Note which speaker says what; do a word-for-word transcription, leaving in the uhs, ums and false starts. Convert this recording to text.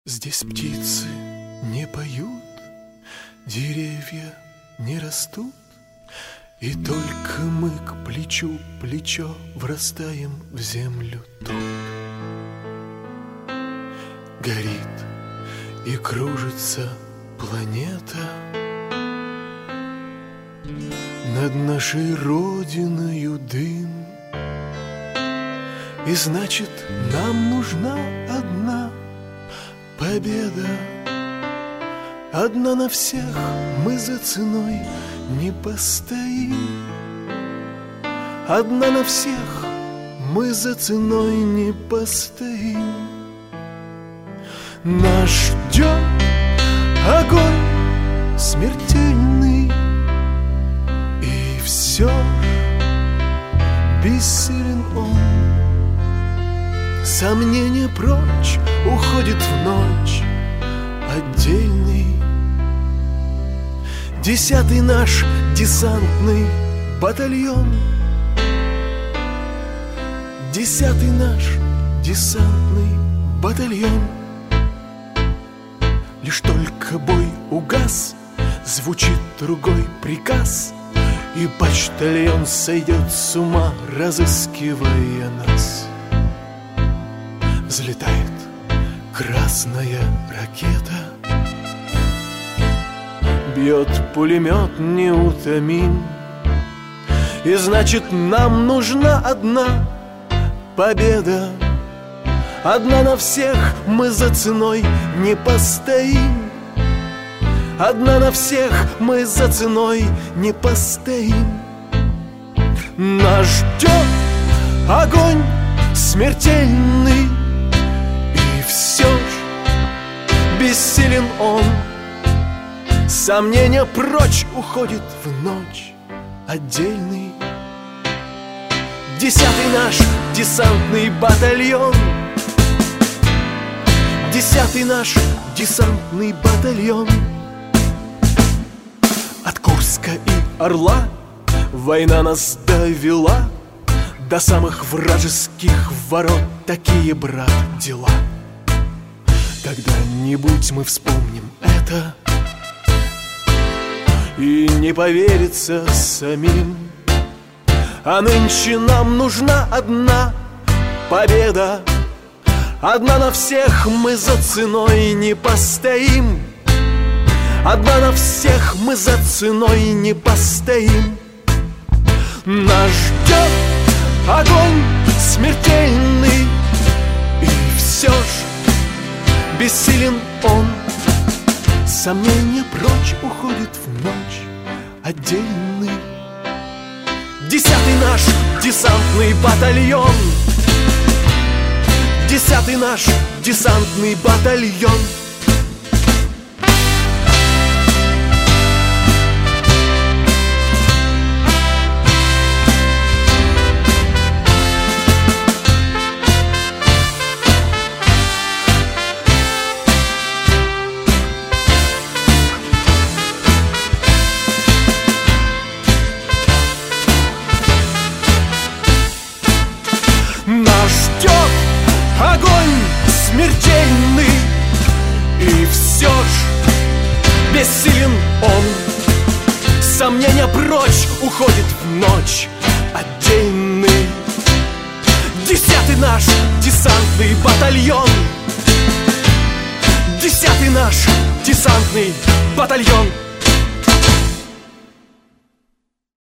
Speaker 1: Здесь птицы не поют, деревья не растут, и только мы к плечу плечо врастаем в землю тут. Горит и кружится планета над нашей родиною дым. И значит, нам нужна одна победа, одна на всех, мы за ценой не постоим. Одна на всех, мы за ценой не постоим. Нас ждет огонь смертельный, и все бессилен он. Сомнение прочь уходит в ночь отдельный. Десятый наш десантный батальон. Десятый наш десантный батальон. Лишь только бой угас, звучит другой приказ, и почтальон сойдет с ума, разыскивая нас. Взлетает красная ракета, бьет пулемет неутомим. И значит, нам нужна одна победа, одна на всех, мы за ценой не постоим. Одна на всех, мы за ценой не постоим. Нас ждет огонь смертельный, все ж бессилен он. Сомнение прочь уходит в ночь отдельный. Десятый наш десантный батальон. Десятый наш десантный батальон. От Курска и Орла война нас довела до самых вражеских ворот. Такие, брат, дела. Когда-нибудь мы вспомним это, и не поверится самим. А нынче нам нужна одна победа, одна на всех, мы за ценой не постоим. Одна на всех, мы за ценой не постоим. Нас ждет огонь смертельный, и все ж бессилен он. Сомнение прочь уходит в ночь отдельный. Десятый наш десантный батальон. Десятый наш десантный батальон. Нас ждет огонь смертельный, и все ж бессилен он. Сомнения прочь уходит в ночь отдельный. Десятый наш десантный батальон. Десятый наш десантный батальон.